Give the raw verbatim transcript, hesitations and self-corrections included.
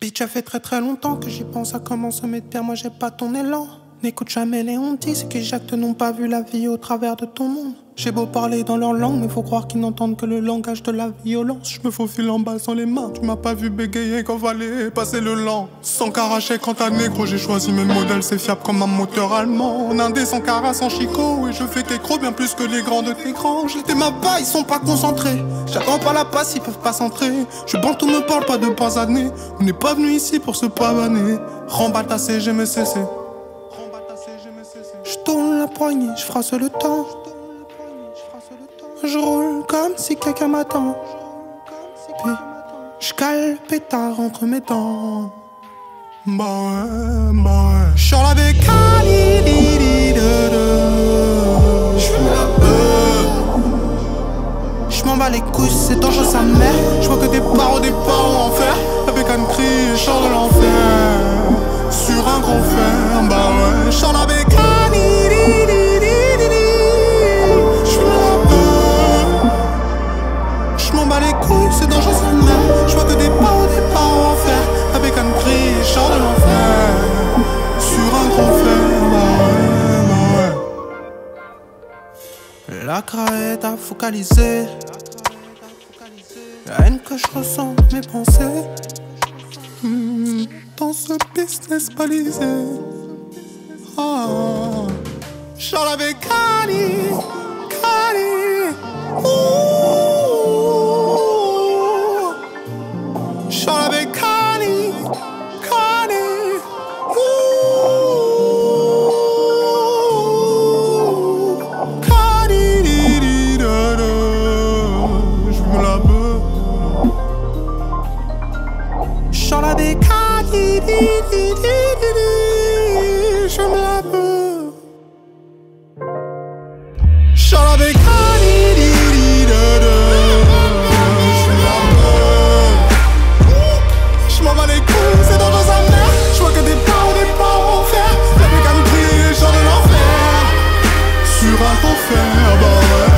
Bitch, ça fait très très longtemps que j'y pense à comment se mettre bien, moi j'ai pas ton élan. N'écoute jamais les hontis, c'est que Jacques n'ont pas vu la vie au travers de ton monde. J'ai beau parler dans leur langue, mais faut croire qu'ils n'entendent que le langage de la violence. Je me faufile en bas sans les mains, tu m'as pas vu bégayer quand fallait passer le lent. Sans caracher quand t'as négro, j'ai choisi mes modèles, c'est fiable comme un moteur allemand. En indé sans cara, sans chicot, et je fais qu'écro bien plus que les grands de tes grands. J'étais ma bas, ils sont pas concentrés. J'attends pas la passe, ils peuvent pas s'entrer. Je bande tout me parle pas de pas années. On n'est pas venu ici pour se pavaner. Remballe ta C G, me cesser. Je tourne la poignée, je frasse le temps. Je roule comme si quelqu'un m'attend. Puis je cale pétard entre mes dents. Bah ouais, bah ouais. J'suis la bécane, j'fume la beuh. J'm'en bats les couilles, c'est dangereux sa mère. J'vois que des barreaux, des barreaux en fer. La bécane crie, chante de l'enfer. Sur un grand fer, bah ouais. J'suis la bécane. C'est dangereux sa mère. Je vois que des pas au départ en fer. Avec un cri, chant de l'enfer. Sur un grand fer, bah ouais, bah ouais. La crainte à focaliser. La haine que je ressens, mes pensées. Mmh, dans ce business balisé. Ah, Charles avec Kali, Kali. Ouh. Charles avec Kali, Kali, ouh, Kali, di, di, da, da. Je me la beuh. Charles avec Kali, di, di, di, di, di. Je me la beuh. Charles avec Kali, di, di, da, da. C'est dans sa mère. Je vois que des pas ou des pas en fer. La bécane brille, les gens de l'enfer. Sur un ton fer, bah ouais.